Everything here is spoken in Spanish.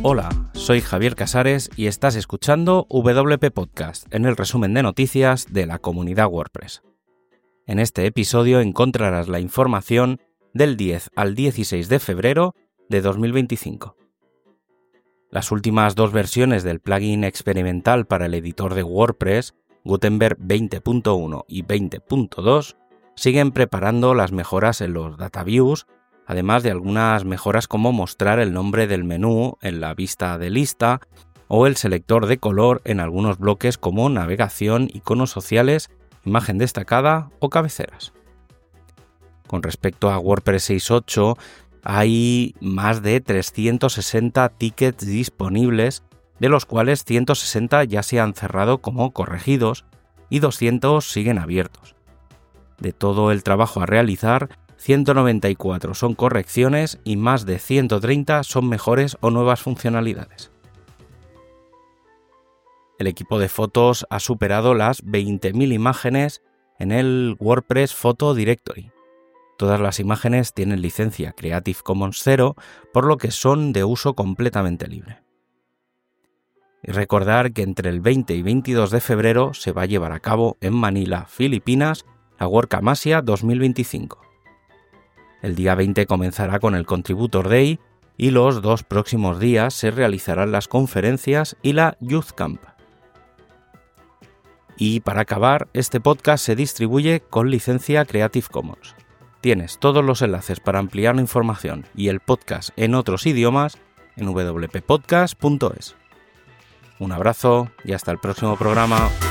Hola, soy Javier Casares y estás escuchando WP Podcast, en el resumen de noticias de la comunidad WordPress. En este episodio encontrarás la información del 10 al 16 de febrero de 2025. Las últimas dos versiones del plugin experimental para el editor de WordPress, Gutenberg 20.1 y 20.2, siguen preparando las mejoras en los data views, además de algunas mejoras como mostrar el nombre del menú en la vista de lista o el selector de color en algunos bloques como navegación, iconos sociales, imagen destacada o cabeceras. Con respecto a WordPress 6.8, hay más de 360 tickets disponibles, de los cuales 160 ya se han cerrado como corregidos y 200 siguen abiertos. De todo el trabajo a realizar, 194 son correcciones y más de 130 son mejores o nuevas funcionalidades. El equipo de fotos ha superado las 20.000 imágenes en el WordPress Photo Directory. Todas las imágenes tienen licencia Creative Commons 0, por lo que son de uso completamente libre. Y recordar que entre el 20 y 22 de febrero se va a llevar a cabo en Manila, Filipinas, la WordCamp Asia 2025. El día 20 comenzará con el Contributor Day y los dos próximos días se realizarán las conferencias y la Youth Camp. Y para acabar, este podcast se distribuye con licencia Creative Commons. Tienes todos los enlaces para ampliar la información y el podcast en otros idiomas en wppodcast.es. Un abrazo y hasta el próximo programa.